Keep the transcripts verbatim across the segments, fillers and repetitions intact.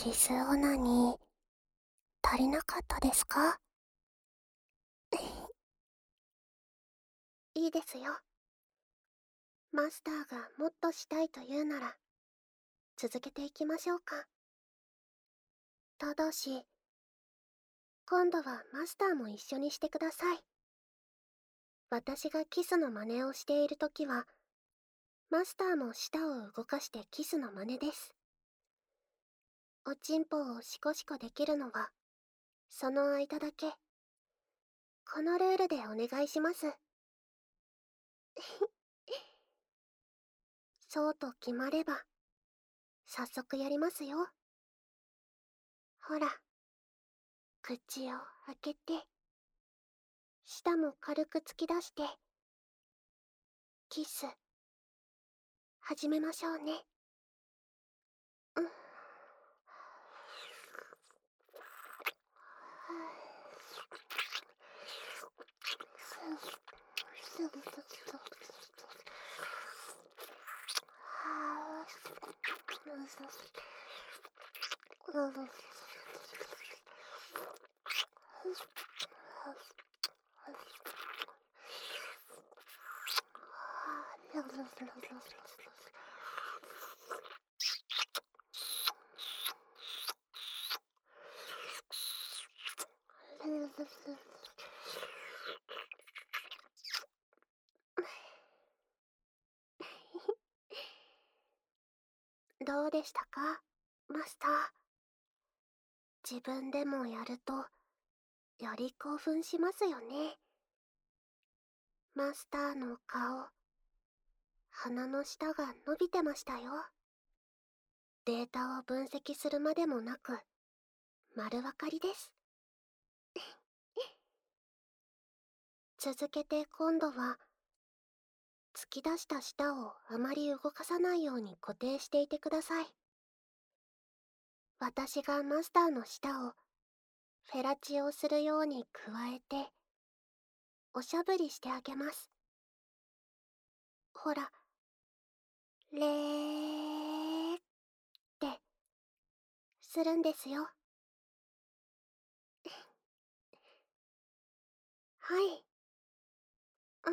キスオナニー、足りなかったですか？いいですよ。マスターがもっとしたいと言うなら、続けていきましょうか。ただし、今度はマスターも一緒にしてください。私がキスの真似をしているときは、マスターも舌を動かしてキスの真似です。おちんぽをシコシコできるのは、その間だけ。このルールでお願いします。そうと決まれば、早速やりますよ。ほら、口を開けて、舌も軽く突き出して、キス、始めましょうね。うん。どうでしたか、マスター。自分でもやると、より興奮しますよね。マスターの顔、鼻の下が伸びてましたよ。データを分析するまでもなく、丸分かりです。続けて今度は、突き出した舌をあまり動かさないように固定していてください。私がマスターの舌をフェラチオするように加えて、おしゃぶりしてあげます。ほら、れーってするんですよ。はい。うん。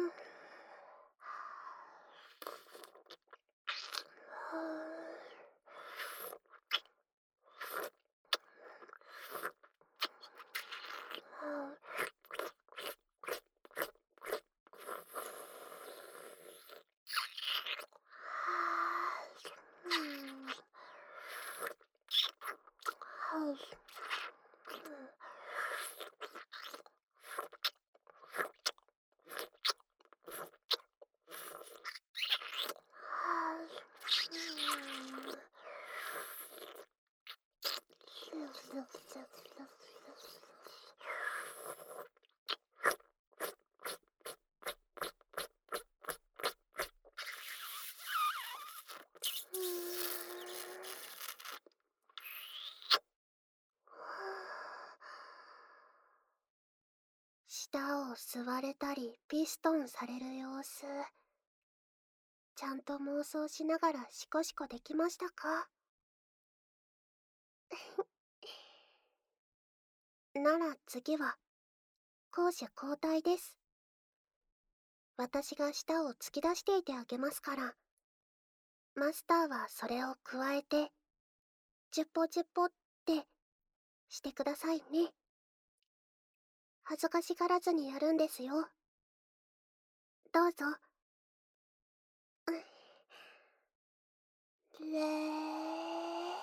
舌を吸われたりピストンされる様子、ちゃんと妄想しながらシコシコできましたか？なら次は攻守交代です。私が舌を突き出していてあげますから、マスターはそれを加えてチュッポチュッポってしてくださいね。恥ずかしがらずにやるんですよ。どうぞ。れー。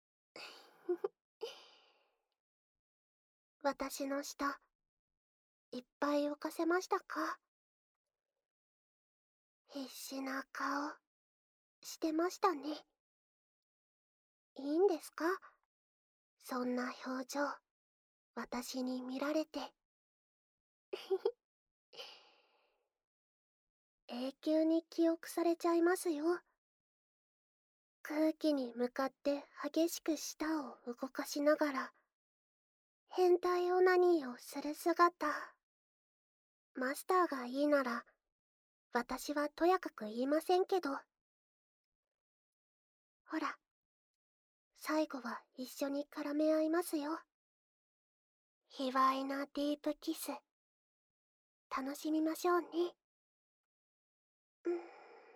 私の舌、 いっぱい浮かせましたか？必死な顔してましたね。いいんですか？そんな表情、私に見られて。永久に記憶されちゃいますよ。空気に向かって激しく舌を動かしながら変態オナニーをする姿。マスターがいいなら私はとやかく言いませんけど。ほら、最後は一緒に絡め合いますよ。卑猥なディープキス、楽しみましょうね。うん。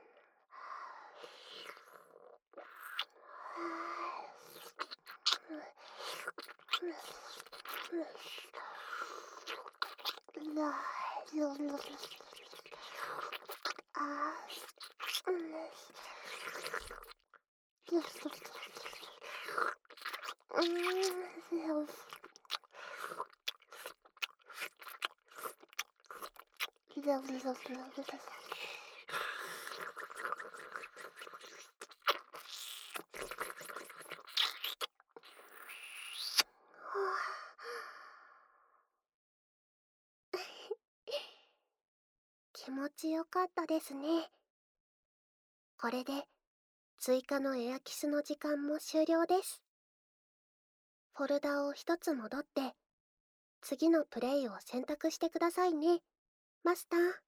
気持ちよかったですね。これで追加のエアキスの時間も終了です。フォルダを一つ戻って次のプレイを選択してくださいね、マスター。